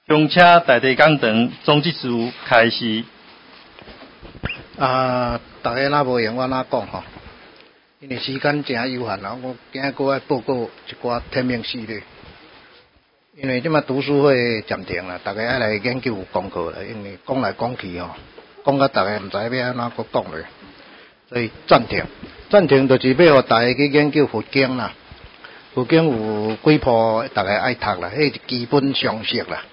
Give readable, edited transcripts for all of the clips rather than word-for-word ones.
恭请大地讲堂总技师开始。 大家若无闲，我哪讲吼？因为时间真有限啦，我今日搁要报告一寡天命系列。因为即马读书会暂停啦，大家爱来研究功课啦。因为讲来讲去吼，讲到大家毋知要安怎搁讲咧，所以暂停。暂停就是要互大家去研究佛经啦。佛经有几部大家爱读啦，迄是基本常识啦，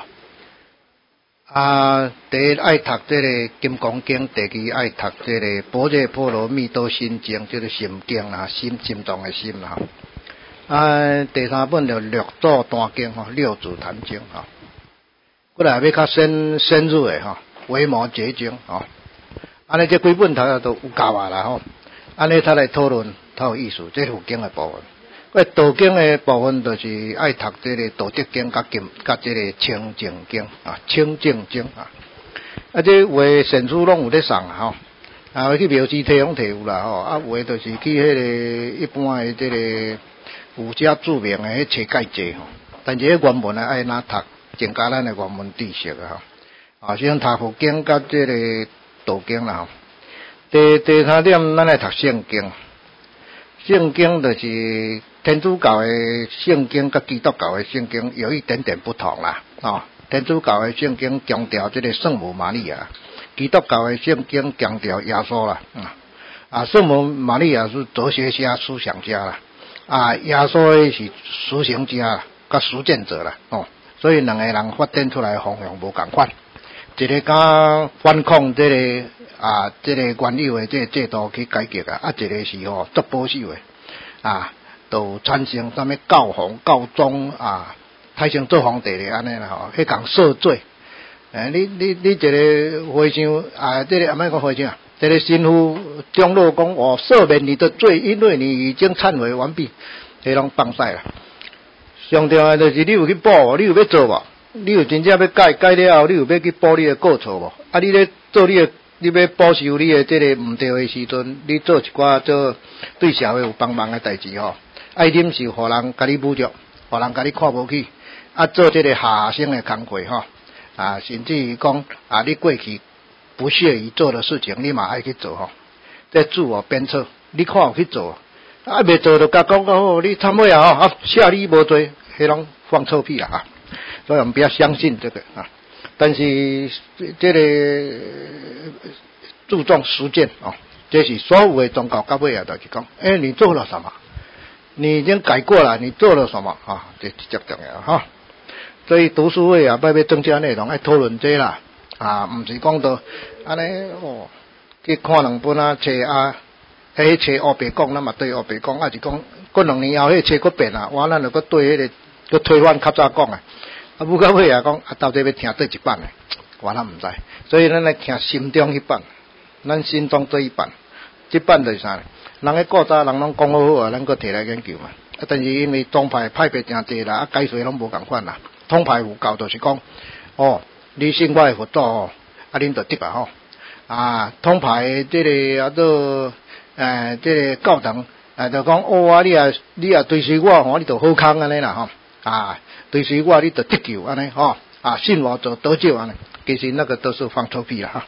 第一爱读这个《金刚经》，第二爱读这个《般若波罗蜜多心经》，就是心经啦，心脏的心啦。第三本就《六祖坛经》吼，《六祖坛经》吼。过来要较深入的吼，《维摩诘经》吼。安尼这几本读都有够啊啦吼。安尼他来讨论，较有意思。这佛经的部分。道经的部分就是爱读这个《道德经》甲这个《清净经》啊，《清净经》啊。这有的善书拢有咧送啊吼，去庙寺摕有啦吼，有的就是去迄个一般的这个儒家著名的迄册解字吼。但是迄原文爱哪读，增加咱的原文知识啊吼。像读佛经甲这个道经啦吼。第三点，咱来读圣经。圣经就是天主教的圣经跟基督教的圣经有一点点不同啦，天主教的圣经强调这个圣母玛利亚，基督教的圣经强调耶稣啦，圣母玛利亚是哲学家、思想家啦，耶稣是实行家啦，甲实践者啦，所以两个人发展出来的方向无共款，一个甲反抗这个这个原有的这个制度去改革一个是足保守的都产生什么教皇、教宗太成做皇帝的安尼啦吼，迄共赦罪。你一个和尚这个莫讲和尚这个神父长老讲赦免你的罪，因为你已经忏悔完毕，这拢放屎啦。上重要就是你有去补，你有要做无？你有真正要改了后，你有要去补你的过错无？你咧做你要保守你的这个毋对的时阵，你做一寡做对社会有帮忙的代志吼。爱忍受，互人甲你侮辱，互人甲你看无起，做这个下生的工课吼，甚至于讲你过去不屑于做的事情，你嘛爱去做吼。这自我鞭策，你看有去做，未做就甲讲好，你参尾吼，下你无做，迄拢放臭屁啦所以我们不要相信这个但是这个注重实践这是所有的宗教到尾就是讲，你做了什么？你已经改过了，你做了什么这比较重要所以读书会要增加内容，爱讨论这啦不是讲到安尼去看两本册迄册黑白讲，咱嘛对黑白讲，是讲过2年后迄册搁变咱就搁对迄个搁推翻较早讲不到尾讲到底要听对一版的，我毋知，所以咱来听心中迄版，咱心中这一版，这版就是啥？人个古早人拢讲好咱搁摕来研究嘛。但是因为宗派派别诚济啦，解说拢无共款啦。统派有教就是讲，你信我的佛祖恁就得统派这个这个教堂就讲你也追随我你就好康安尼啦追随我你就得救安尼信我就得救安尼，其实那个都是放臭屁啦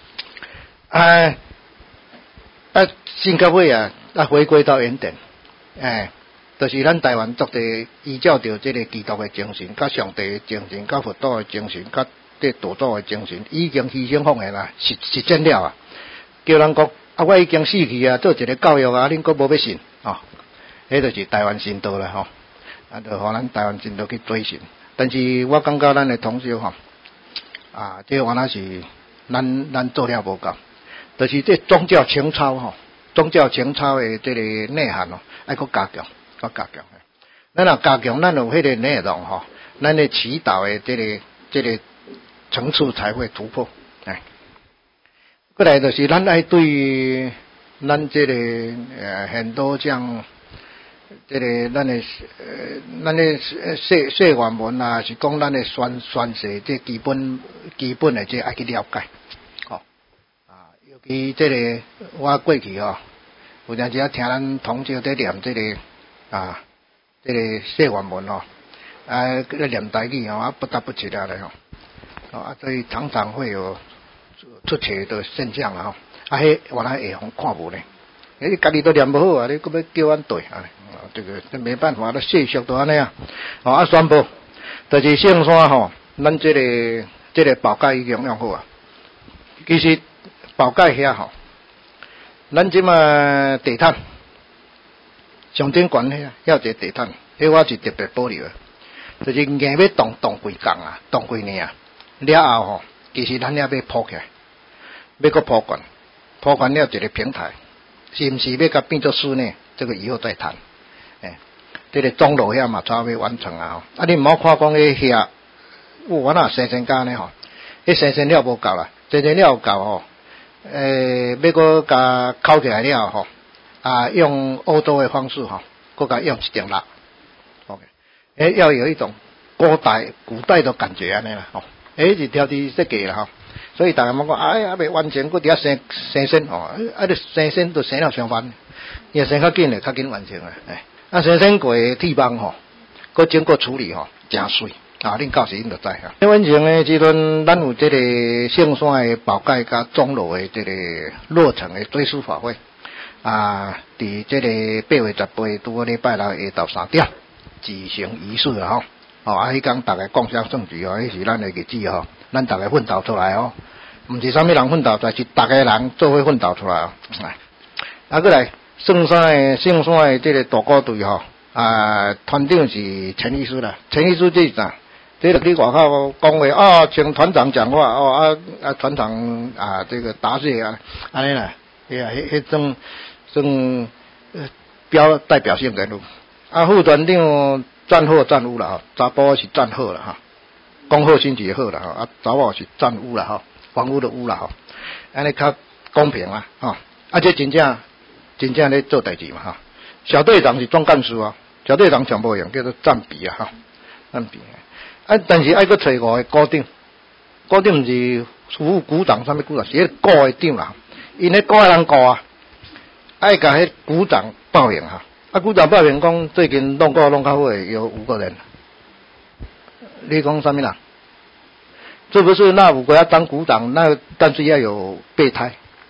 信到尾回归到原点就是咱台湾族的依照着这个基督的精神、甲上帝的精神、甲佛祖的精神、甲这道祖的精神，已经牺牲奉献啦，实践了叫人讲我已经死去做一个教育恁阁无要信迄就是台湾神道啦就互咱台湾神道去追寻。但是我感觉咱的同学这原来是咱做了无够，就是这宗教情操宗教情操的这个内涵爱搁加强。咱若加强，咱有迄个内容咱的祈祷的这个层次才会突破。过来就是咱爱对咱这个很多像这个咱的誓愿文是讲咱的宣誓这基本的这爱去了解尤其这个我过去有阵时听咱同学在念这个这个誓愿文念台语不得不起来所以常常会有出错的现象啦迄原来会互看无呢，你家己都念不好啊，你搁要叫阮对啊，这个没办法，世俗都安尼啊，宣布就是圣山咱这个宝盖已经用好啊，其实宝盖遐咱即马地毯上顶悬遐有一个地毯，迄我是特别保留的，就是硬要动几工啊，动几年啊，了后其实咱也要铺起来，要搁铺悬，铺悬了一个平台，是毋是要甲变做室内？这个以后再谈。这个钟楼遐嘛，差不多完成啊！你毋好看讲迄遐，我那生家呢迄生了无够啦，生了有够要搁甲扣起来了用欧洲的方式搁甲用一点蜡 ，OK， 要有一种古代的感觉安尼啦是挑剔设计啦所以大家莫讲未完成，搁伫遐生身你生身都生了上万，也生较紧较紧完成生身过的铁网搁经过处理真水恁到时恁就知完成的即阵，咱有这个圣山的宝盖甲钟楼的这个落成的追思法会伫这个8月18日拄好礼拜六下昼3点举行仪式迄天大家共襄盛举迄是咱的日子咱大家奋斗出来毋是啥物人奋斗出来，是大家人做伙奋斗出来过来圣山的这个大鼓队团长是陈医师啦，陈医师这是啥？这个伫外口讲话请团长讲话团长这个答谢安尼啦，迄种代表性人物副团长战好战有啦查甫是战好啦讲好心情好啦查某是战有啦房屋的有啦安尼较公平这真正咧做代志嘛小队长是总干事小队长全部用叫做战比战比但是爱搁找5个鼓长毋是副股长啥物股长，是迄鼓的长啦，因咧鼓的人鼓爱甲迄股长报名股长报名讲最近弄较好的有5个人，你讲啥物人？是不是那5个要当股长？但是要有备胎，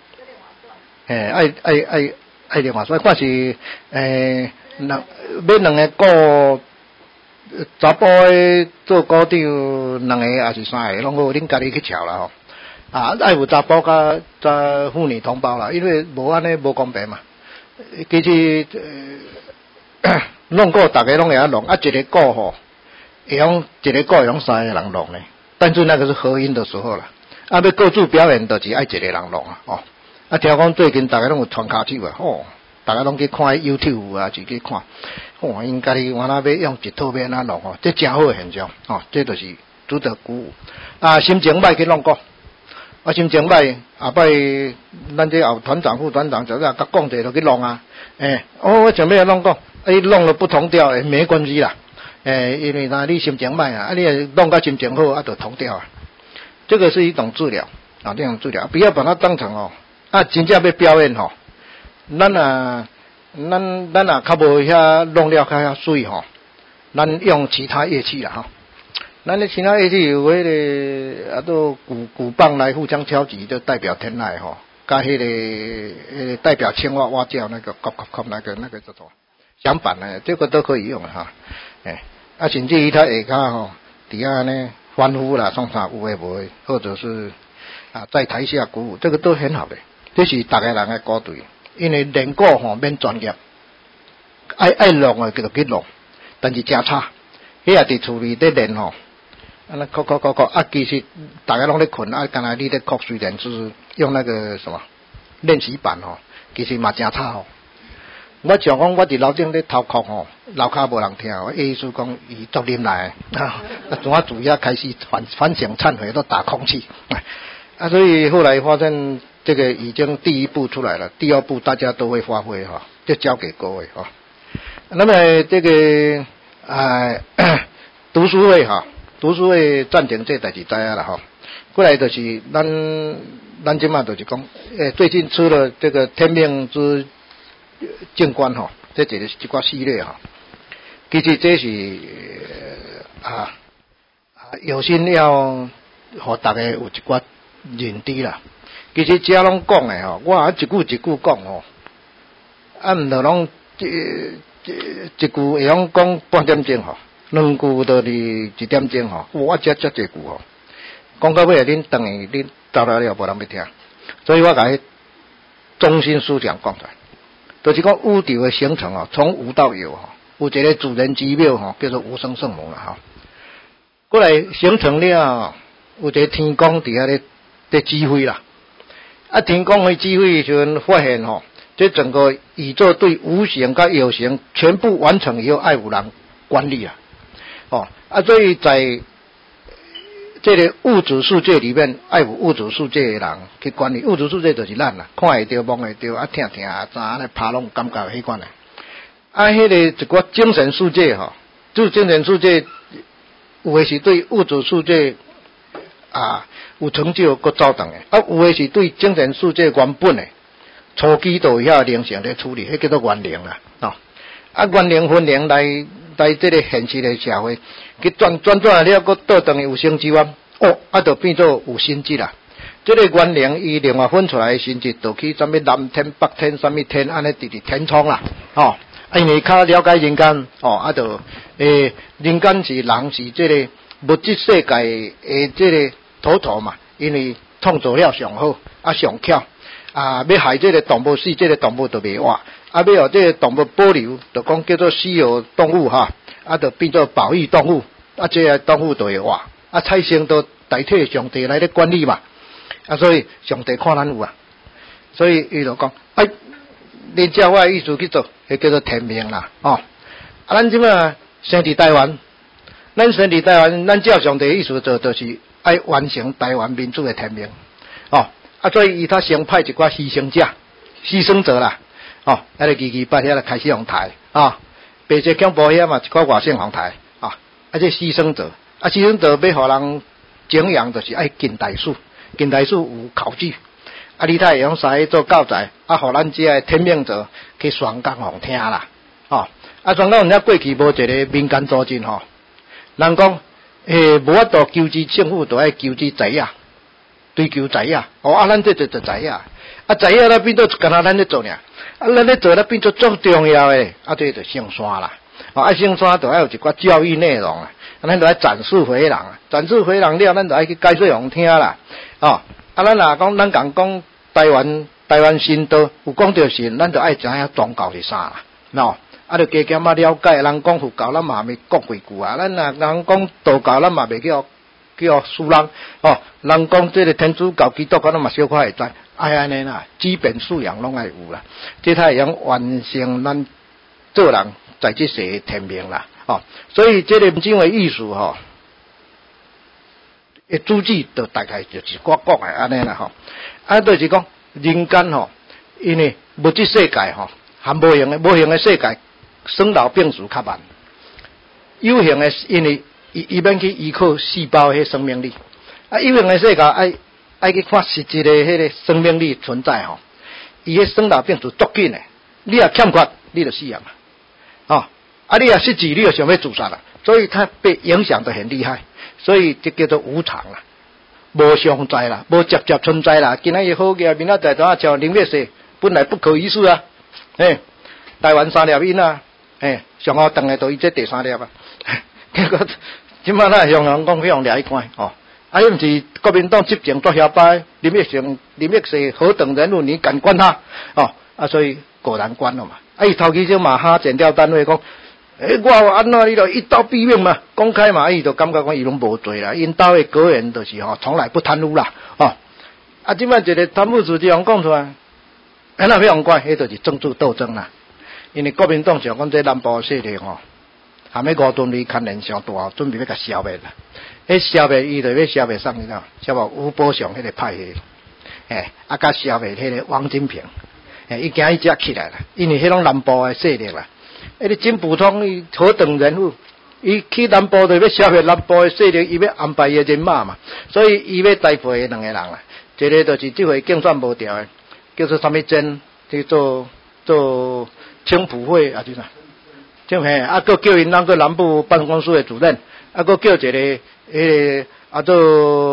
爱另外说，看是要2个鼓查甫的做鼓长2个还是3个，拢好恁家己去瞧啦爱有查甫甲妇女同胞啦，因为无安尼无公平嘛。其实弄鼓大家拢会晓弄一个鼓会用一个鼓会用3个人弄呢，但是那个是合音的时候啦要各自表演就是爱一个人弄听讲最近大家拢有传骹手大家拢去看 YouTube 自己看因家己原来要用一套要安弄这真好的现象这就是值得鼓舞心情歹去弄鼓心情歹摆咱这后团长副团长就甲讲者就去弄我准备要弄鼓弄了不同调没关系啦因为你心情歹你弄到心情好就同调这个是一种治疗这种治疗不要把它当成真正要表演咱较无遐弄了较水咱用其他乐器啦咱的其他乐器有迄个都鼓棒来互相敲击，就代表天籁甲迄个代表青蛙蛙叫那个那个叫做响板呢，这个都可以用甚至于它下骹底下呢欢呼啦，送啥有诶无诶，或者是在台下鼓舞，这个都很好的，这是大家人的鼓队。因为练鼓免专业，爱弄就去弄，但是真差。迄也伫厝里咧练那其实大家拢咧困刚才你咧哭，虽然是用那个什么练习板其实嘛真差我想讲我伫楼顶咧偷哭楼骹无人听意思讲伊作啉来从我主要开始反省忏悔都打空气所以后来发现这个已经第一步出来了，第二步大家都会发挥就交给各位那么这个读书会暂停这代志知影啦过来就是咱即马就是讲最近出了这个天命之境观这一寡系列其实这是有心要互大家有一寡认知啦。其实遮拢讲诶吼，我一句一句讲吼，毋着拢一句会用讲半点钟吼，两句就是1点钟吼，我遮遮济句吼，讲到尾恁等于恁走了了无人要听，所以我甲伊中心思想讲出来，就是讲宇宙的形成吼，从无到有吼，有一个自然之妙吼，叫做无生圣母啦吼。过来形成了，有一个天公伫遐咧指挥啦，啊天公的指挥时阵发现吼。这整个宇宙对无形跟有形全部完成以后，爱有人管理啊，所以在这个物质世界里面，爱有物质世界的人去管理。物质世界就是咱啦，看会到、摸会到，啊听听啊，怎咧拍拢感觉迄款的。迄个一个精神世界吼，就精神世界有的是对物质世界有成就搁走动的，有的是对精神世界原本的。初期都有遐灵性咧处理，迄叫做原灵啦，原灵分灵来这个现实的社会，去转了，搁倒转有生机啊，就变做有心智啦。这个原灵伊另外分出来的心智，就去什么南天北天什么天，安尼直天窗啦，因为较了解人间，就人间是人是这个物质世界的这个头头嘛，因为创造了上好上巧。要害这个动物死，这个动物就袂活；要互这个动物保留，就讲叫做稀有动物就变做保育动物，这个动物就会活。菜生都代替上帝来咧管理嘛，所以上帝看咱有啊，所以伊就讲，恁照我的意思去做，迄叫做天命啦，咱即马生伫台湾，咱生伫台湾，咱照上帝的意思做，就是爱完成台湾民主的天命，所以伊他先派一寡牺牲者、牺牲者啦，就228遐开始用台白色恐怖遐嘛，一寡外省红台这牺牲者，牺牲者要互人敬仰，就是爱近代史，近代史有考据，你才会用啥去做教材，互咱这个天命者去宣讲互听啦，宣讲互听过去无一个民间组织人讲无法度求知政府，就爱求知财啊。追求财啊，咱这就财啊，财啊咧变做干那咱咧做呢，咱咧做咧变做最重要诶，这就上山啦，上山就要有一寡教育内容啊，咱就要展示回人展示回人了，咱就要去解说互听啦，咱若讲咱讲台湾神道有讲到神，咱就爱知影宗教是啥啦，就加减了解，人讲佛教咱嘛未讲几句啊，咱若人讲道教咱嘛未叫输人人讲这个天主教、基督教，咱嘛小可会知，安尼啦，基本素养拢爱有啦，这才会用完成咱做人在这世的天命啦，所以这个真为艺术主旨就大概就是我讲的安尼啦就是讲人间因为物质世界含无形的世界，生老病死较慢，有形的因为伊免去依靠细胞迄生命力，有形的世界爱去看实际的迄个生命力存在伊迄生老病死足紧的，你若欠缺，你就死啊嘛，你若失志，你就想要自杀啦，所以它被影响得很厉害，所以这叫做无常啦，无常在啦，无直接存在啦。今仔日好嘅，明仔载怎像林月雪，本来不可一世啊，台湾3粒因啊，上好等的都伊这第3粒啊，结果即摆咱向人讲向掠去关伊毋是国民党执政做下摆，林月雪何等人物，你敢管他所以果然关了嘛。伊头期就马哈检调单位讲，我安怎你就一刀毙命嘛，公开嘛，伊就感觉讲伊拢无罪啦，因兜的个人就是从来不贪污啦即摆一个贪污事情讲出来，安怎要用管？迄就是政治斗争啦。因为国民党想讲这南部势力含迄5吨米牵连上大，准备要甲消灭啦。消灭伊就要消灭啥物事？消灭吴伯雄迄个派系，甲消灭迄个王金平，伊今伊才起来啦。因为迄种南部的势力啦，你真普通伊何等人物，伊去南部就要消灭南部的势力，伊要安排伊的人马嘛，所以伊要逮捕的2个人啦，一个就是即回竞选无调的，叫做啥物真，去做青浦会啊，就是就佫叫因南部办公室的主任，佫叫一个做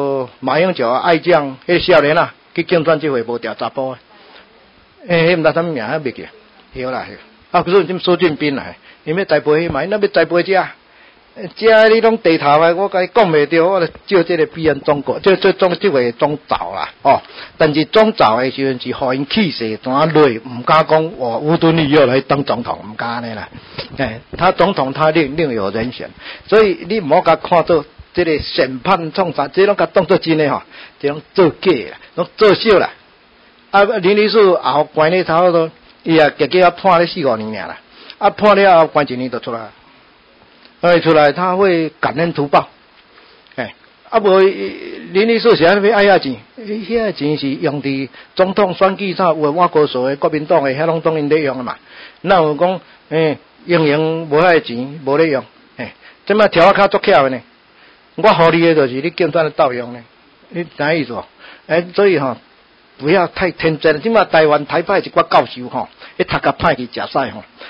马英九爱将迄少年啊，去竞选这回无调查甫诶，迄毋知啥物名，迄袂记，晓啦。啊，可是苏俊斌来，伊要栽培迄嘛，那要栽培遮你拢地头啊，我甲你讲袂着，我就照这个比人中国，这位总早啦，哦。但是总早的时阵是互因气势怎啊累，唔敢讲哇，吴敦义要来当总统，唔敢安尼啦。他总统他另有人选，所以你唔好甲看做这个审判创啥，这拢甲当做真诶吼，这种做假啦，拢作秀啦。啊，林律师后关咧差不多，伊也结结判咧4-5年尔啦，啊判了后关1年就出来。出来他会感恩图报，无林律师是安尼要爱遐钱，遐钱是用伫总统选举上有外国所谓国民党诶，遐拢当因咧用诶嘛。那有讲用无遐钱无咧用，即摆条较足巧诶呢。我互你诶就是你竞选诶盗用呢，你知意思无？所以不要太天真。即摆台湾台派一寡教授一读甲歹去食屎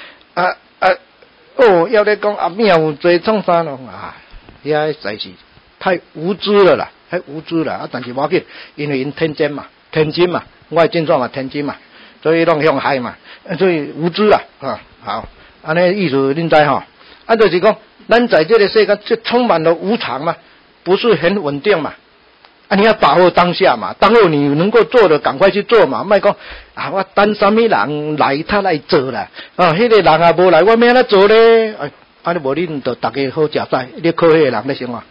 要咧讲阿命有做创啥咯遐实在是太无知了啦，太无知了但是无要紧，因为因天真嘛，我的症状嘛天真嘛，所以拢向害嘛，所以无知啦好，安尼意思恁知就是讲，咱在这个世界就充满了无常嘛，不是很稳定嘛。你要把握当下嘛，当后你能够做的赶快去做嘛，莫讲我等什么人来他来做啦，迄个人也无来，我要安怎做咧？你无恁就大家好食菜，你靠迄个人咧生活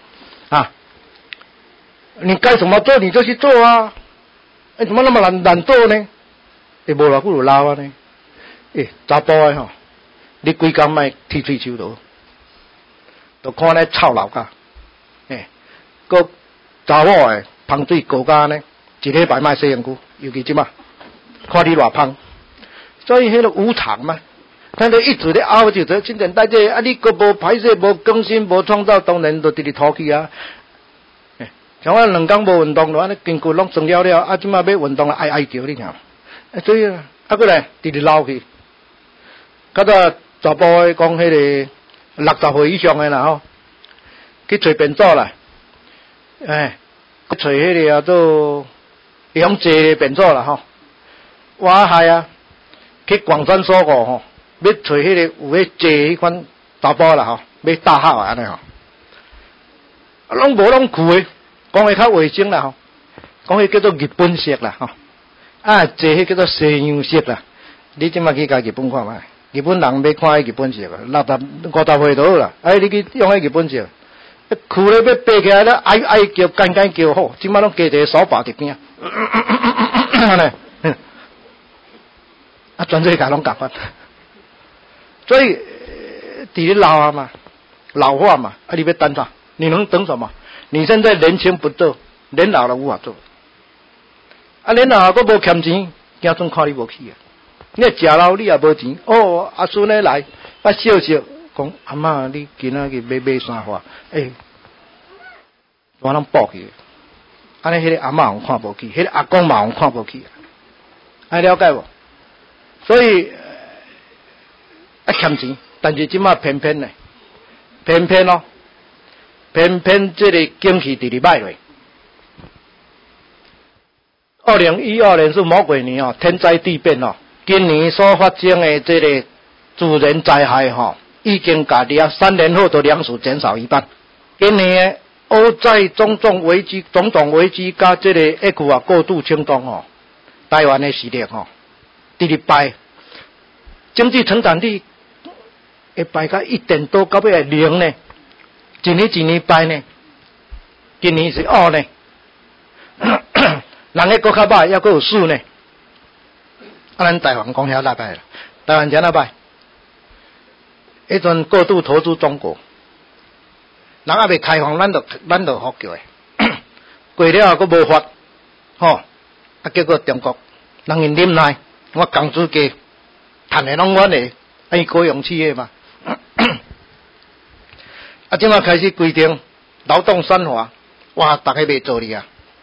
你该怎么做你就去做啊，怎么那么懒惰呢？无偌久就老啊呢？查甫的你规工莫剃喙手头，就看咧臭老家，个查某的芳水高甲呢，一礼拜莫洗身躯，尤其即马，看你偌芳，所以迄个无常嘛，他就一直咧熬就做新陈代谢你个无排泄、无更新、无创造，当然就直直吐去啊。像我2工无运动，安尼筋骨拢酸了，即马要运动哀叫你听，所以过来直直老去，到查甫的讲迄个60岁以上的啦去找便座啦。去找迄个做养济的便座啦我害去广山所过要找迄个有迄济迄款查甫啦要大号安尼拢无拢去的，讲的较卫生啦讲迄叫做日本式啦济迄叫做西洋式啦。你即马去甲日本看觅，日本人要看迄日本式50岁就好啦。你去用迄日本式。哭咧要爬起来咧，哀叫，干叫好，即摆拢加一个手把伫边全世界拢共款。所以伫咧老化嘛，你要等啥？你能等什么？你现在年轻不做，年老了无法做。年老还无欠钱，惊准看你无去你食老你也无钱，阿孙咧来，笑笑。讲阿嬷，你今仔日要买啥花？我拢报去，安尼迄个阿嬷有看无起，迄个阿公嘛有看无起，了解无？所以欠钱，但是即马偏偏这个景气直直歹落。2012年是魔鬼年天灾地变今年所发生的这个自然灾害已经甲3年后的粮食减少一半。今年欧债种种危机甲这个过度清动台湾的实力直直败，经济成长率会败到1点多，到尾0呢？一年败呢？今年是2呢？人个国较歹，还佫有4呢？咱台湾讲遐哪歹啦？台湾遮哪歹？迄阵过度投资中国，人还未开放，咱就好叫过了还无法，结果中国人因忍耐，我工资低，赚的拢阮的，伊高用企业嘛。即马开始规定劳动散化，哇，大家袂做哩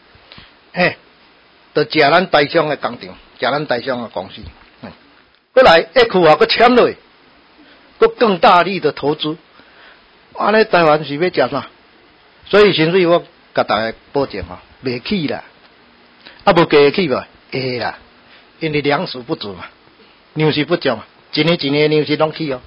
就食咱台商的工厂，食咱台商的公司。过来佫签落。更大力的投资，安尼台湾是要食啥？所以甚至我甲大家保证吼，袂起啦，啊无加起无会啦，因为粮食不足嘛，粮食不足嘛，一年粮食拢起哦，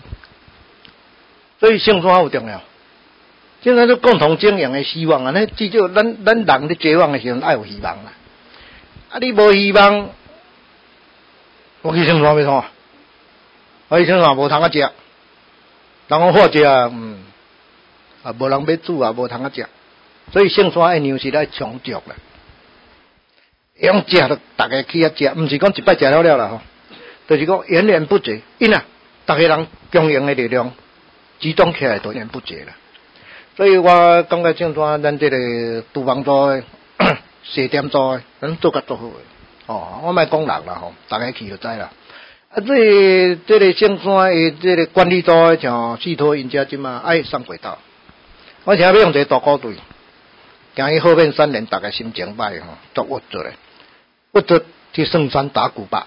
所以圣山有重要，现在是共同经营的希望啊，那至少咱人咧绝望的时候爱有希望啦，啊你无希望，我去圣山要创，我去圣山无通啊食，人讲好食啊，无人要煮啊，无通啊食。所以圣山的粮食爱充足啦，用食就大家去遐食，毋是讲一摆食了啦吼，就是讲源源不绝，因啊，大家人供应的力量集中起来都源源不绝啦。所以我感觉圣山咱这个厨房做的、西点做的，咱做甲足好的。我莫讲人啦吼，大家去就知啦。这个圣山的这个管理组像寄托因家即嘛爱上轨道，我想要用一个大鼓队。今日后面3年，大家心情歹吼，都屈住咧，屈住去圣山打鼓吧。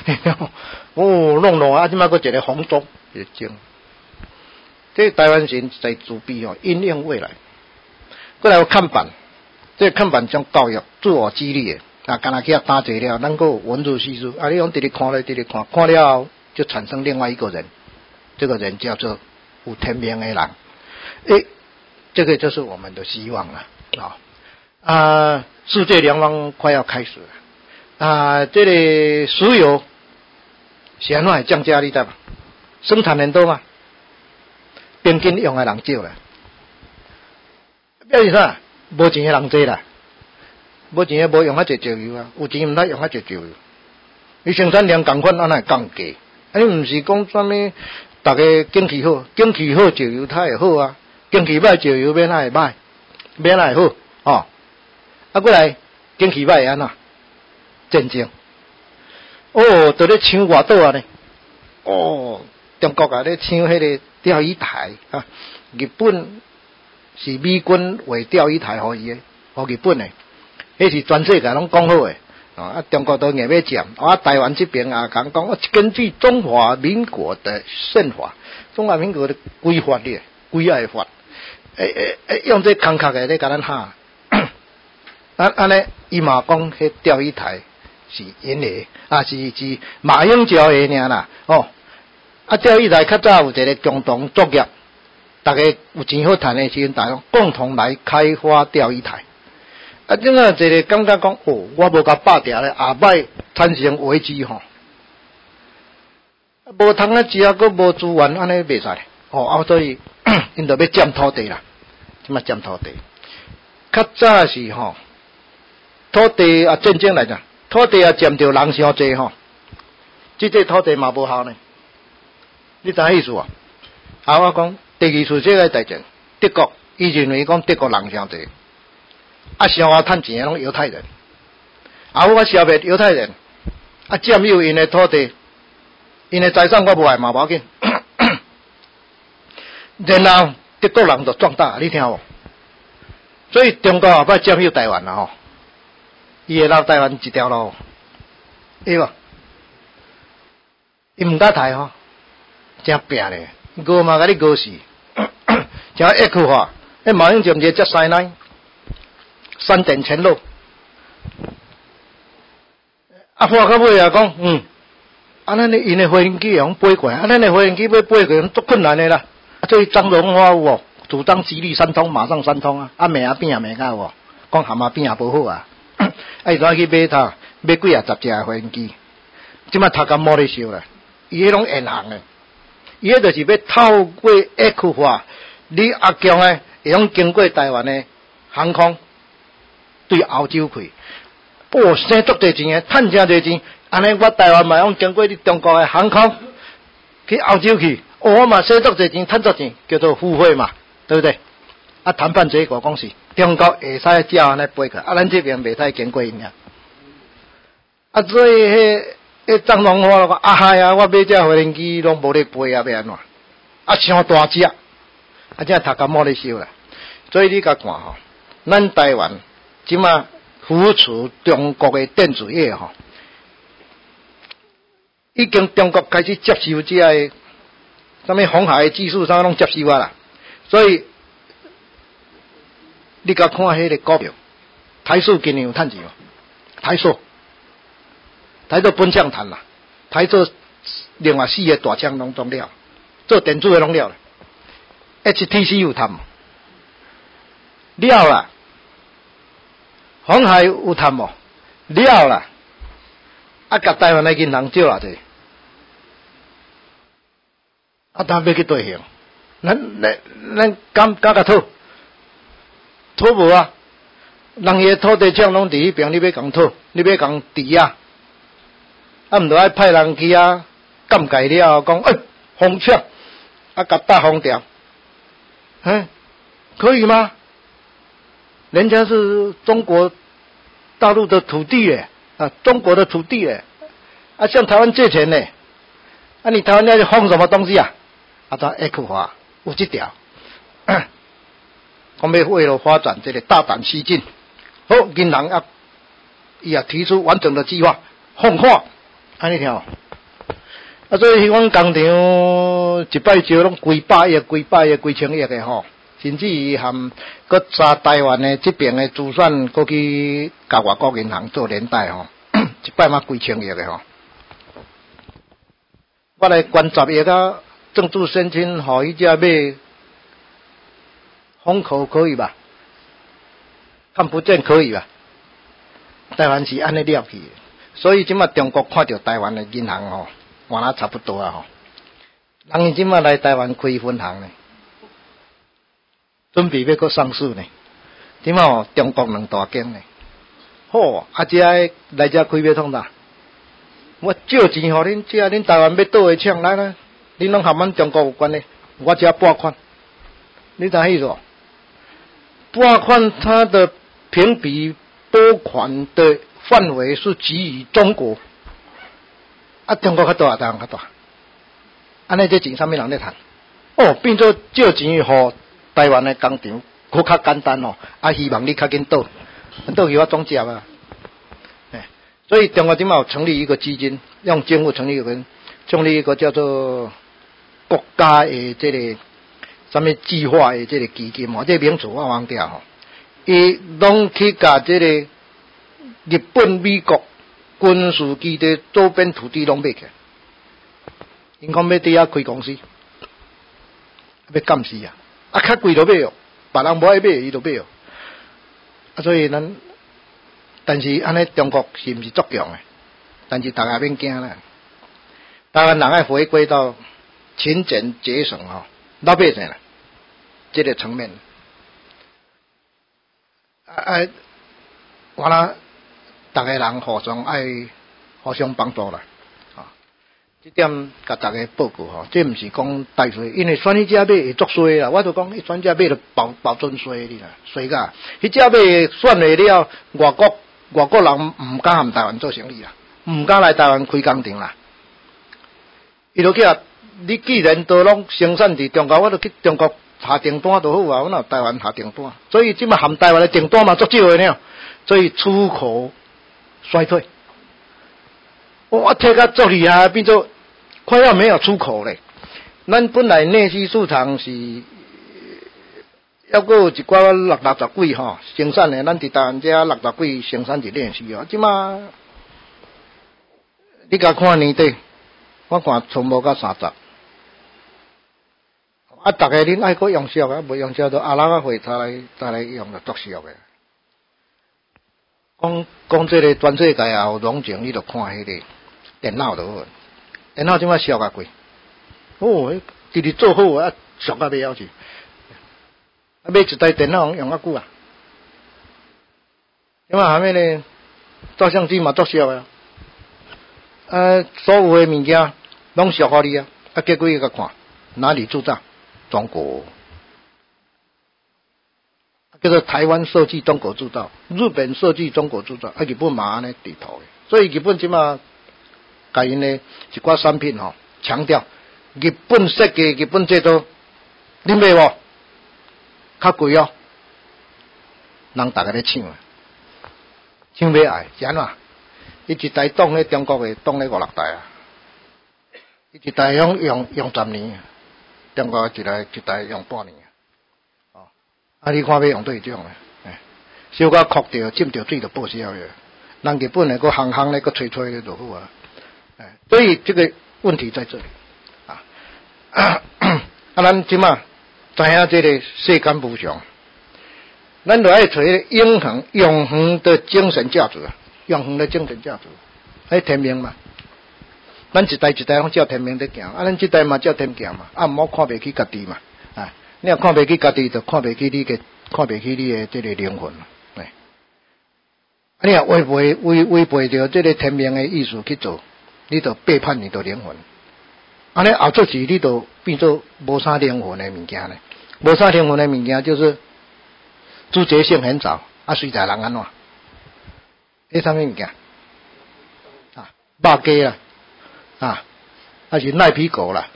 弄啊，即摆佫一个红中也精。这台湾人在主笔吼，因应未来。过来有看板，这个看板种教育自我激励的，干那去遐打坐了，咱佫文字叙述，你用直直看咧，直直看，看了后就产生另外一个人，这个人叫做有天命的人。这个就是我们的希望了。世界联邦快要开始了这个石油是安怎降价你知道吗？生产很多嘛，平均用的人少了，表示啥？无钱的人多啦，无钱的无用济石油啊，有钱毋通用济石油。你生产量共款，安怎降价？你毋是讲啥物？大家景气好，景气好石油它会好啊，景气歹石油免哪会歹，免哪会好哦。过来景气歹安怎？战争都咧抢外岛啊呢？中国啊咧抢迄个钓鱼台啊，日本是美军为钓鱼台互伊诶，互日本诶，迄是全世界拢讲好诶。中国都硬要占，台湾这边啊讲根据中华民国的宪法，中华民国的规法咧，规爱法，用这空壳诶咧甲咱哈。安尼，伊嘛讲迄钓鱼台是因的，是马英九的尔啦，钓鱼台较早有一个共同作业，大家有钱好赚的时阵，大家共同来开发钓鱼台。怎啊一个感觉讲，我无甲霸掉咧，下摆产生危机吼，无通啊食，佫无资源，安尼袂使咧，所以因就要占土地啦，即嘛占土地，较早是吼。土地战争来讲，土地占着人伤济吼，这土地嘛无效呢。你知意思啊？我讲第二次世界大战，德国伊认为讲德国人伤济，上赚钱的拢犹太人，我消灭犹太人，占有因的土地，因的财产我无爱嘛无要紧，然后德国人就壮大，你听无？所以中国后摆占有台湾啦吼。伊会留台湾一条路，对无？伊毋敢抬吼，真拼咧，饿嘛甲你饿死，真恶去化。马英九毋是接西南3点前路，化到尾啊讲，咱因的飞行机用飞过，咱的飞行机要飞过，足困难的啦。所以张荣华有无？主张极力三通，马上三通啊！命变命有无？讲蛤蟆变无好啊！怎去买几10只飞行机，即摆头壳摸咧烧啦，伊迄拢沿航诶，伊迄就是要透过 X 化，你阿强诶，会用经过台湾诶航空对欧洲去，生足侪钱诶，趁真侪钱，安尼我台湾嘛用经过你中国诶航空去欧洲去，我嘛生足侪钱，趁足钱，叫做互惠嘛，对不对？谈判结果讲是中国会使照安尼飞去，咱这边袂使经过因呀。所以迄张荣华讲嗨我买这飞行机拢无咧飞啊，要安怎？伤大只，这头壳摸咧烧啦。所以你甲看吼，咱台湾即马扶持中国的电子业吼，已经中国开始接受这个什么红海的技术，啥拢接受啊啦。所以你甲看迄个股票，台塑今年有趁钱无？台塑本相谈啦，台塑另外4个大厂拢总了，做电子的拢了啦 ，HTC 有趁无？了啦，鸿海有趁无？了啦，啊，甲台湾的银行少啊者，啊，当要去对象，咱敢甲讨无啊？人伊土地厂拢伫迄边，你要共讨，你要共抵啊？啊，毋着爱派人去啊，监改了，讲封抢，啊，甲大封掉，可以吗？人家是中国大陆的土地耶，啊，中国的土地耶，啊，向台湾借钱呢，啊，你台湾要去封什么东西啊？啊，他 X 化有这条，讲要为了发展这个大胆西进。好，银行啊，也提出完整的计划，放款，安尼听哦。啊，所以阮工厂一摆招拢几百亿、几千亿的吼，甚至于含搁查台湾的这边的主选，搁去甲外国银行做连带吼，一摆嘛几千亿的吼。我来关10亿啊，郑驻先亲，互伊只买封口可以吧？看不见可以吧？台湾是安尼了去的，所以即马中国看到台湾的银行吼，换啊差不多啊吼。人伊即马来台湾开分行呢，准备要搁上市呢。即马吼，中国2大间呢，好啊，遮来遮开要创啥？我借钱互恁遮，恁台湾要倒的厂来啦，恁拢含阮中国有关系，我遮拨款，你知意思无？拨款它的评比拨款的范围是给予中国，啊，中国较大，台湾较大，安尼这钱啥物人咧趁？哦，变做借钱互台湾的工厂，佫较简单哦，啊，希望你较紧倒去我总接啊，所以中国即马有成立一个基金，用政府成立一个叫做国家的这个什么计划的这个基金哦，这个名词我忘掉吼。伊拢去甲这个日本、美国军事基地周边土地拢买起来，因讲要伫遐开公司，要干死啊！啊，较贵就买哦，别人无爱买，伊就买哦。啊，所以但是安尼中国是毋是足强诶？但是大家免惊啦，台湾人爱回归到勤俭节省吼，老百姓啦，这个层面。我啦，大家人互相帮助啦，这点甲大家报告吼，这毋是讲大税，因为选迄只买会作衰啦，我就讲迄选只买就保准衰哩啦，衰甲，迄只买选来了，外国人毋敢含台湾做生意啦，毋敢来台湾开工厂啦，伊就叫你既然都拢生产伫中国，我就去中国下订单就好啊，我哪有台湾下订单？所以即马含台湾的订单嘛足少的呢，所以出口衰退。我睇甲足厉害，变做快要没有出口嘞。咱本来内需市场是要有一寡60几吼生产的，咱伫台湾遮60几生产一内需哦。即马你甲看年底，我看存无到30。啊！大家恁爱搁用少啊，袂用少就阿拉个会再来用就足少个。讲这个全世界也有拢情，你就看迄个电脑就好。电脑即摆俗啊贵，哦，直直做好啊，俗啊袂晓去。啊，买一台电脑用啊久啊。即摆下面呢，照相机嘛足俗啊。所有的物件拢俗互你啊，啊，结果伊甲看哪里铸造？中国叫做台湾设计，中国制造；日本设计，中国制造。日本嘛安尼地头的，所以日本即马甲因的一寡产品吼，强调日本设计、日本制造，你买无？较贵哦，人大家咧抢啊，抢买爱，是安怎？伊一台当咧中国的，当咧5、6台啊，伊一台用10年。中国一台用半年，啊，你看要用对种诶， 小可哭着浸着水就报销了。人日本的个行行咧个吹吹咧就好啊。所以这个问题在这里啊。咱即马知影这个世间无常，咱就爱找永恒的精神价值，永恒的精神价值，迄天命嘛。咱一代一代拢照天命在行，咱这代嘛照天行嘛，毋好看袂起家己嘛。你若看袂起家己，就看袂起你的这个灵魂。你若违背着这个天命的意思去做，你就背叛你的灵魂。安尼后出时你就变做无啥灵魂的物件呢？无啥灵魂的物件就是主角性很少，随在人安怎？迄啥物物件？肉鸡啦，还是赖皮狗啦，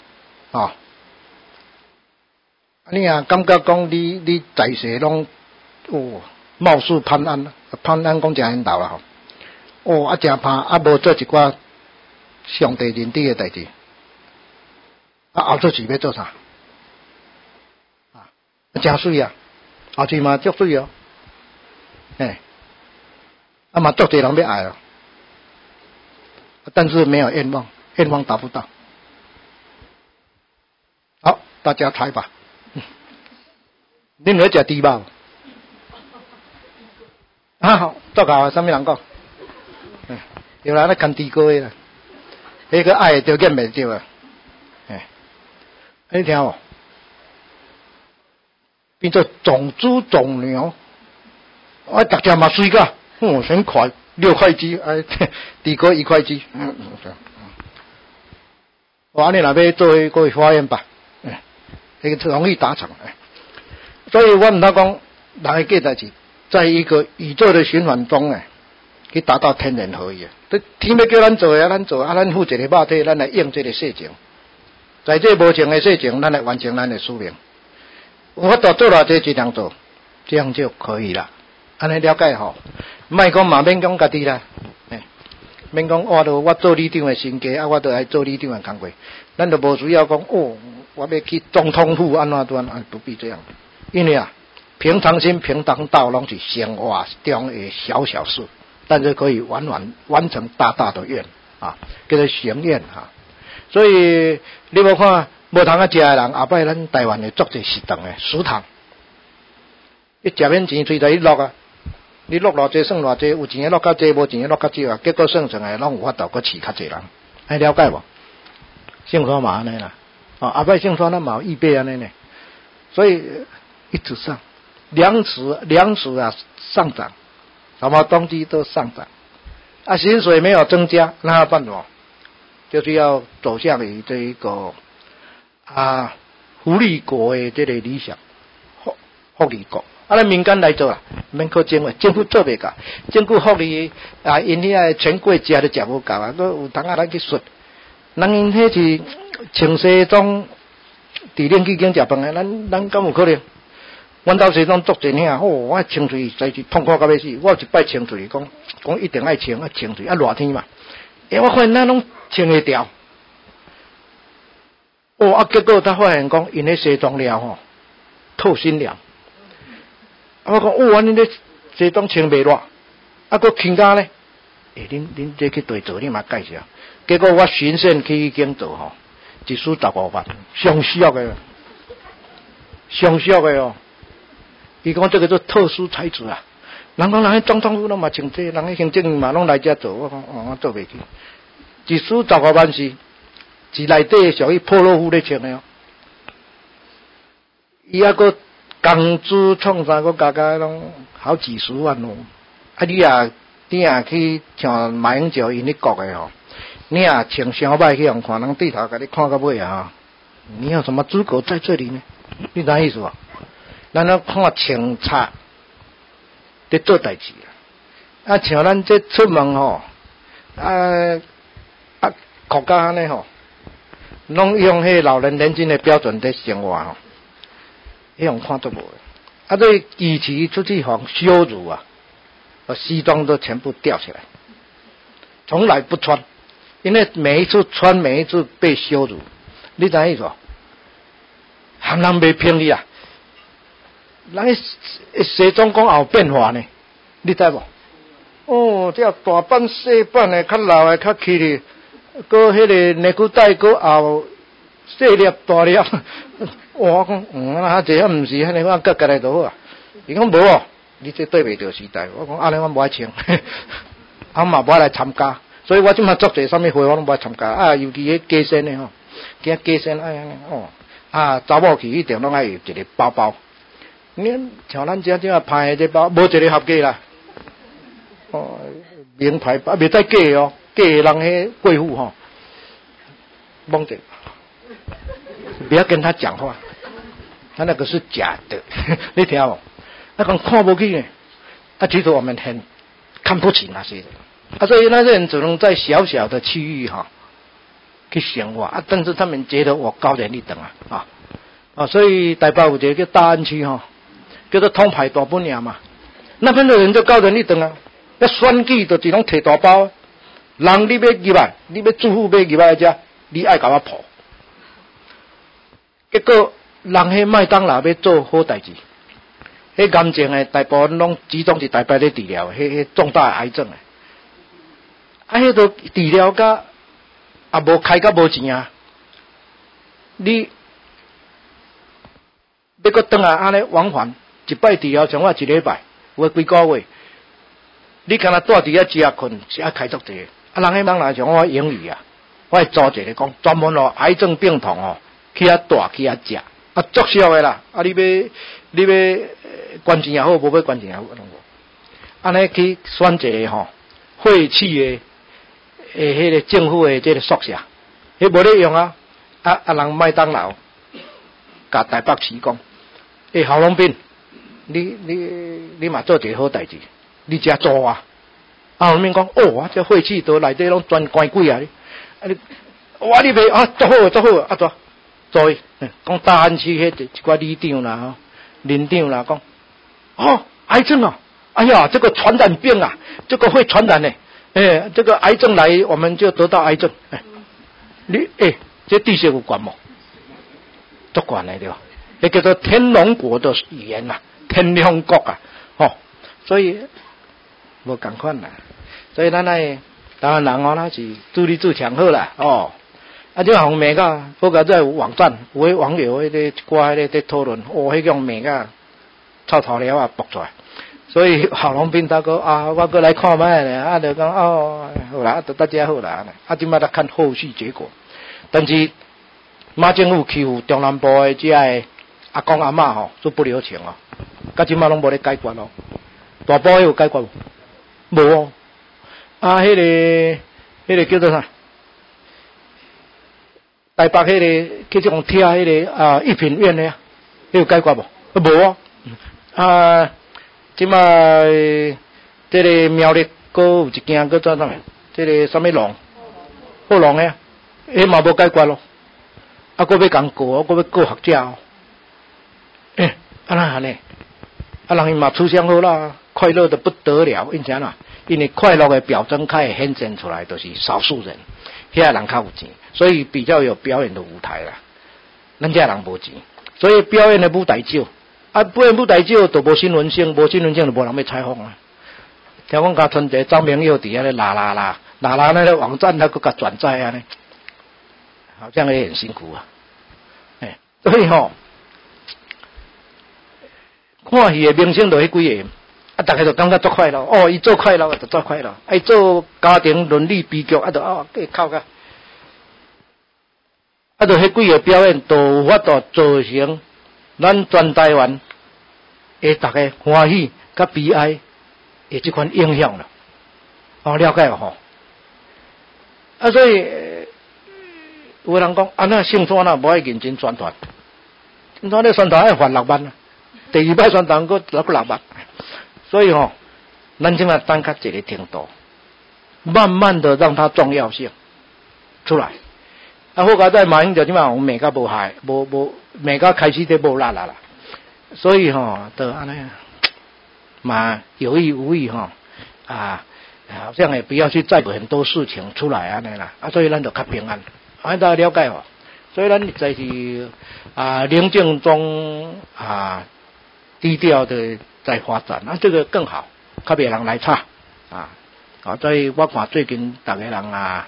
你也感觉讲你在世拢貌似潘安讲诚缘投啦诚怕无做一寡上帝认知的代志，后出时要做啥？诚水啊，后出嘛足水哦，嘛足侪人要爱哦，但是没有愿望达不到。好，大家猜吧。恁要食猪肉？好，做搞啊！什么人讲？对啦，那看猪哥的啦，迄个爱的条件袂对啊。你听无？变做种猪种牛，大家嘛水个，先快6块鸡，猪哥1块鸡。安尼若要做个花园吧，迄个容易达成。所以我毋通讲人的计代志，在一个宇宙的循环中去达到天人合一。天要叫咱做的，咱做咱负责的肉体，咱来用这个世情，在这无情的世情，咱来完成咱的使命。我都做偌济尽量做，这样就可以了。安尼了解吼，莫讲嘛免讲家己啦，免讲我做里长的身家，我都爱做里长的工作，咱就无需要讲我要去总统府安怎，不必这样。因为平常心平常道拢是生活中的小事，但是可以完成大的愿叫做成愿所以你无看无通食的人，后摆咱台湾的足侪食堂的食堂，你食免钱，随在你落你落偌济算偌济，有钱的落较济，无钱的落较少结果算的拢有法度，搁饲较济人，了解无？姓山嘛安尼啦，后摆姓山咱嘛有预备安尼呢，所以一直上，粮食上涨，什么东西都上涨，薪水没有增加，那要办什么？就是要走向于这一个福利国的这个理想，福利国，咱民间来做啦，免靠政府，政府做袂到，政府福利因遐全国食都食无够啊，佫有通咱去说，人因迄是穿西装，伫冷气间食饭的，咱敢有可能？阮兜西装足真遐，我清水在是痛苦到要死，我有一摆清水讲一定爱清清水热天嘛，我发现咱拢清会掉，结果他发现讲因迄西装了透心凉，我讲恁这西装清袂热，佫轻甲呢？恁这去对做，你嘛介绍，结果我巡线去经做一输15万，上俗的伊讲这个做特殊材质啊，人讲人总统府拢嘛穿这，人行政嘛拢来遮做，我讲我做袂起，一输15万是内底属于破落户咧穿的伊佫工资创啥佫加拢好几十万你也去像马英九因咧国的你也穿伤歹去人看，人对头甲你看到尾你有什么资格在这里呢？你知意思无？咱要看清察在做代志像咱这出门国家安尼拢用迄老人年金的标准在生活迄样看都无这与其出去羞辱西装都全部吊起来，从来不穿，因为每一次穿，每一次被羞辱，你知意思？含人袂骗你人西装讲也有变化呢， 你知无？哦，这大版细版的较老的较气哩，搁迄个内裤带搁后细粒大粒，我讲啊，这啊毋是，安尼我割下来就好啊。伊讲无哦，你这对袂着时代。我讲安尼我无爱穿，我嘛无爱来参加，所以我即马做者啥物会我拢无爱参加啊，尤其迄加身的吼，惊加身哎安尼哦啊，查某去一定拢爱有一个包包。你像咱这啊歹这包，无一个合格啦。哦，名牌包袂使假哦，假的人迄贵妇吼，蒙着，不要跟他讲话，他那个是假的，你听无？那讲看不起呢，其实我们很看不起那些人，所以那些人只能在小小的区域哈去生活但是他们觉得我高人一等所以台北有一个叫大安区哈，叫做通牌大本营嘛，那边的人就高人一等要选举就只能摕大包，人你要入来，你要住户要入来遮，你爱甲我抱。结果人迄麦当劳要做好代志，迄癌症的大部分拢集中伫台北咧治疗，迄重大的癌症迄都治疗甲无开甲无钱啊！你要搁转来安尼往返，一摆治疗上我一礼拜，有几个月。你敢若住伫遐食困，是爱开足济。人迄人来像我英语我会租一个讲专门癌症病童去遐住去遐食足俗的啦。你要捐钱也好，无要捐钱也好，安尼去选一个废弃的迄个政府的这个宿舍，迄无咧用人麦当劳甲台北市讲，郝龙斌，你嘛做一个好代志。你遮做后面讲我这废弃都内底拢全关鬼你袂做好做伊讲大安区迄一寡里长啦林长啦讲癌症哎呀这个传染病这个会传染的这个癌症来我们就得到癌症你这地势有管无？都管的对吧？那叫做天龙国的语言天龙国所以无共款啦，所以咱台湾人那是自立自强好啦这方面不过在网站有些网友迄个一寡迄个在讨论迄种面臭头了爆出来，所以郝龙斌他讲我过来看卖咧就讲好啦就大家好啦即摆来看后续结果，但是马政府欺负中南部的这个阿公阿嬷都不留情到即摆拢无咧解决大埔有解决无迄个叫做啥？台北迄个去这种贴迄个一品院的迄有解决无？无即摆这个苗栗阁有一间阁做啥物？这个什么龙？好龙的迄嘛无解决咯。阁要共告阁要告学者安尼人伊嘛思想好啦，快乐的不得了，因啥因为快乐的表征开始显现出来，都是少数人，遐人较有钱，所以比较有表演的舞台啦。咱这人无钱，所以表演的舞台少，表演舞台少就无新闻性，无新闻性就无人要采访听讲甲春节张明佑伫遐咧啦那个网站，他搁甲转载呢，好像也很辛苦所以看戏的明星就迄几个。大家就感觉足快乐伊做快乐就做快乐，做家庭伦理悲剧就靠个，就迄几个表演都有法度造成咱全台湾大家欢喜甲悲哀的这款影响了了解所以有人讲那姓川无爱认真宣传，姓川咧宣传要还6万第2摆宣传佫6万。所以咱现在等较一个程度，慢慢的让它重要性出来。好佳在马英九即摆有骂甲无害，无骂甲开始在无力啦。所以就安尼嘛有意无意好像也不要去再有很多事情出来安尼啦。所以咱就较平安，大家了解所以咱就是宁静中低调的在发展这个更好较袂人来吵所以我看最近逐个人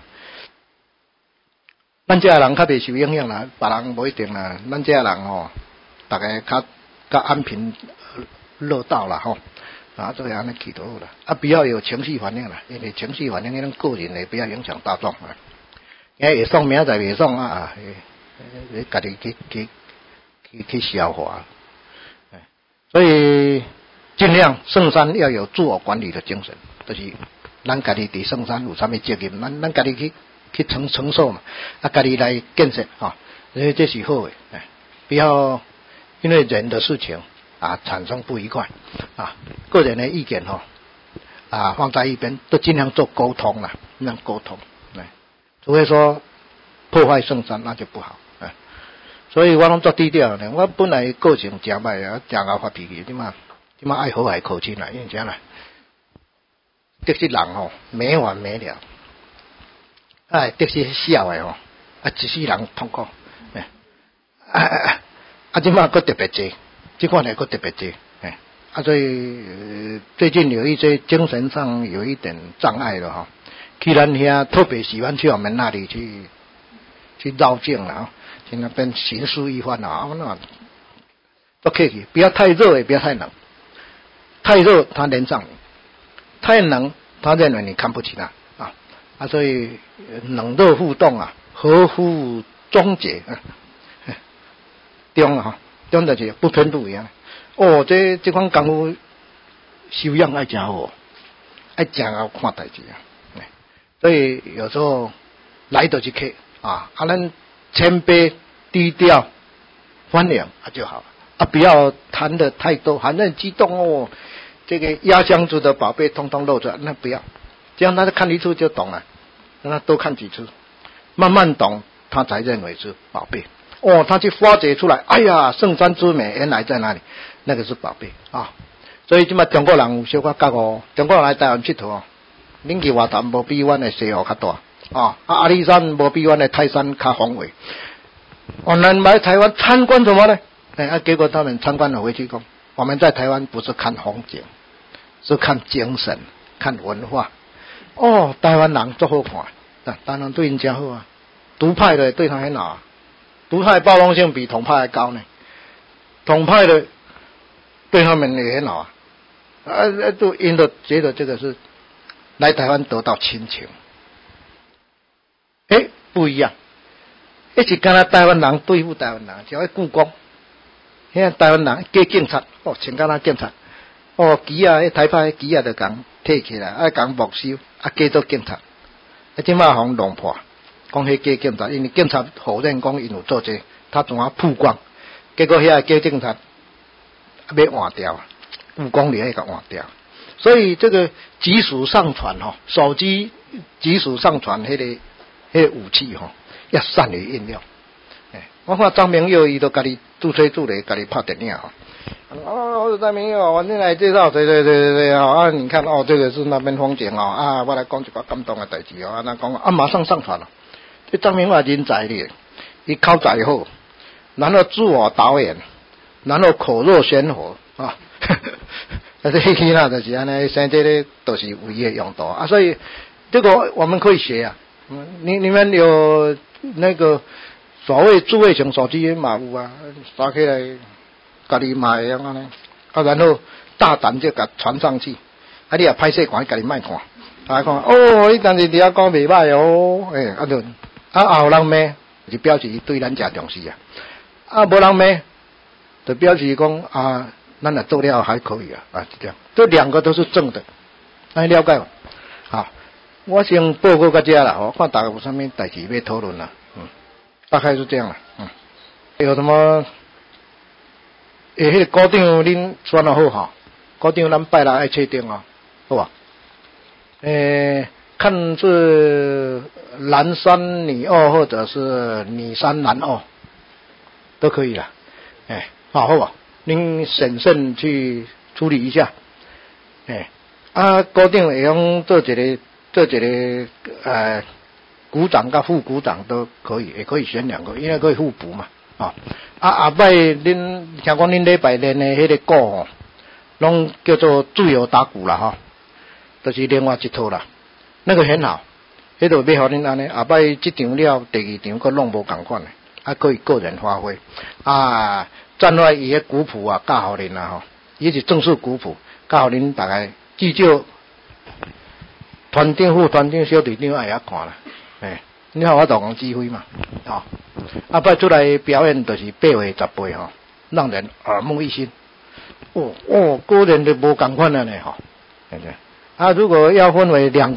咱这人较袂受影响啦，别人无一定啦。咱这人逐个较安贫乐道啦所以安尼去就好啦。不要有情绪反应啦，因为情绪反应迄种个人的不要影响大众会爽明仔载袂爽你家己去消化。所以尽量圣山要有自我管理的精神，就是咱家己伫圣山有啥物责任，咱家己去承受嘛，家己来建设这是好的不要因为人的事情产生不愉快个人的意见放在一边，都尽量做沟通啦，尽量沟通除非说破坏圣山那就不好所以我拢做低调呢。我本来个性真歹真爱发脾气，即马爱和蔼可亲啦，因为啥啦？得失人没完没了，得失小的一世人痛苦即马佫特别济，即款的佫特别济所以最近有一些精神上有一点障碍了去咱遐特别喜欢去我们那里去绕境了去那边行事一番那都客气，不要太热也不要太冷，太热他连上你，太冷他认为你看不起他所以冷热互动合乎中节中就是不偏不倚这款功夫修养爱真好，爱真好看代志所以有时候来得及客咱谦卑低调欢迎就好不要谈的太多，反正激动这个压箱子的宝贝通通露出来，那不要，这样他看一次就懂了，让他多看几次，慢慢懂他才认为是宝贝他去发掘出来，哎呀圣山之美原来在哪里，那个是宝贝所以现在中国人有小可觉中国人来台湾佚佗恁去外潭无比阮的西湖较大阿里山无比阮的泰山较宏伟咱来台湾参观什么呢结果他们参观了回去说我们在台湾不是看风景，是看精神看文化台湾人足好看台湾人对因真好独派的对他很好独派包容性比统派还高呢，统派的对他们也很好都因的觉得这个是来台湾得到亲情不一样是跟台湾人对付台湾人，像故宫现在台湾人叫警察穿跟他警察旗台派旗就讲摕起来讲没收叫做警察现在互弄破讲迄叫警察，因为警察否认讲因有做这他怎样曝光，结果遐叫警察要换掉故宫里甲换掉，所以这个即时上传手机即时上传迄个武器要善于运用我看张明佑伊都家己自吹自擂，家己拍电影我是张明佑，我今来介绍对你看这个是那边风景我来讲一个感动的代志那讲马上上传了这张明佑人才的伊口才好，然后自我导演，然后口若悬河这迄那就是安尼生这个都是有伊的用途所以这个我们可以学你们有那个所谓智慧型手机嘛有打起来家己买样然后大胆就甲传上去你也拍摄看家己卖看大家看伊但是伫遐讲袂歹就有人骂就表示对咱真重视无人骂就表示讲咱也做了还可以是这样，这两个都是正的了解吗我先报告到这啦看大家有啥物代志要讨论啦大概是这样啦有什么迄个股长恁选得好股长咱拜六爱确定好吧看是男三女二或者是女三男二都可以啦好吧您审慎去处理一下股长会用做一个股长跟副股长都可以，也可以选两个，因为可以互补嘛。下摆恁听讲恁礼拜练的迄个股拢叫做自由打鼓啦哈，就是另外一套啦，那个很好，迄度要互恁安尼，后摆即场了，第二场佫弄无共款诶，啊可以个人发挥啊。站外伊个古谱啊，教互恁啦吼，伊是正式古谱，教互恁大概至少团长、副团长、小队长爱遐看啦，你看我就讲指挥嘛，吼，啊摆出来表演就是8岁10倍吼，让人耳目一新。个人就无共款了呢吼，对不对？啊，如果要分为两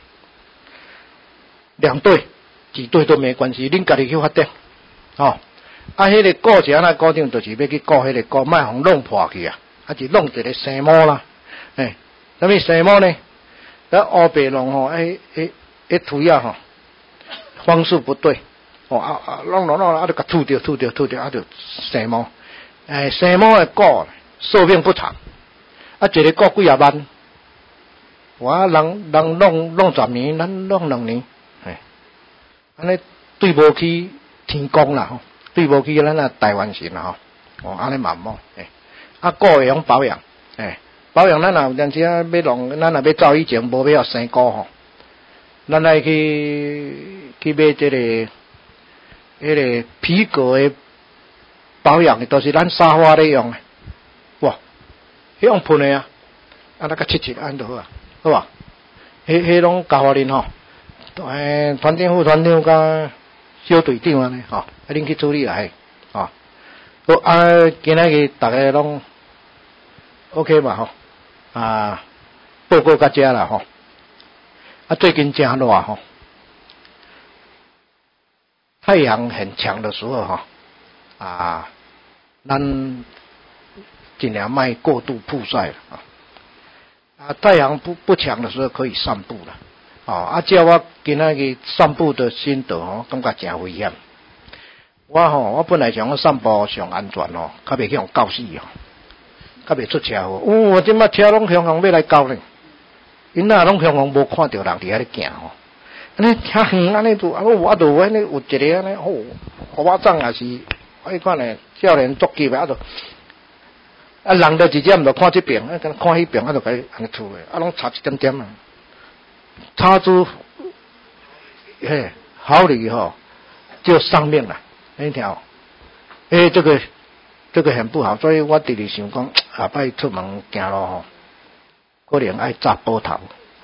队、几队都没关系，恁家己去发展，吼。啊，迄个鼓是安那鼓掌，就是要去鼓迄个鼓，莫互弄破去啊！啊，是弄一个生毛啦，什么生毛呢？那乌白弄吼，涂鸦吼，方式不对，弄啊，就甲吐掉，啊，就生毛。生毛的鼓寿命不长，啊，一个鼓几啊万，人弄10年，咱弄2年，安尼对无起天公啦吼。对无去咱啊台湾神啦吼，安尼嘛唔好，鼓会用保养，保养咱若有阵时啊要弄，咱若要走以前无要生鼓吼，咱来去买这个迄个皮革的保养的，都是咱沙发咧用的，哇，迄用喷的啊，啊那个切安就好啊，好吧？迄拢教互恁吼，团长、副团长甲小队长安尼吼。恁去处理啦，好今仔日大家拢 OK 嘛吼，报告到遮啦吼，最近真热吼，太阳很强的时候吼，咱尽量莫过度曝晒了太阳不强的时候可以散步了，照我今仔日散步的心得吼，感觉真危险。我本来想散步上安全较袂去互搞死较袂出车祸。我即摆车拢向要来搞呢，因拢向无看到人伫遐咧行安尼遐远安尼都我都安尼有一个安尼我长也是，我看咧少年足急啊，人就直接毋着看这边，看迄边就甲伊安尼出的，拢差一点点啊，差出毫厘就上面了。那条，这个很不好，所以我直直想讲，下摆出门行路吼，可能爱扎补头，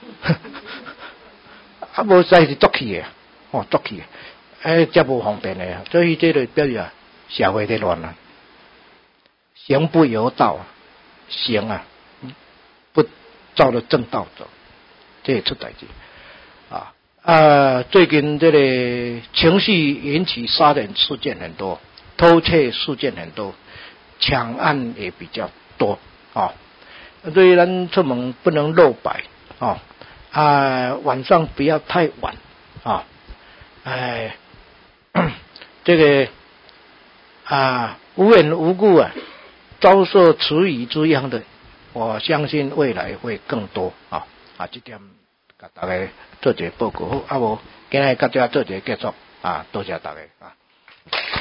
无使是足气的，足气的，这无方便的，所以这个表示社会在乱行不由道，行不照着正道走，这也出代志最近这个情绪引起杀人事件很多，偷窃事件很多，抢案也比较多所以咱出门不能露白晚上不要太晚这个无缘无故遭受池鱼之殃的，我相信未来会更多这点甲大家做一个报告好，无今日甲大家做一个结束多谢大家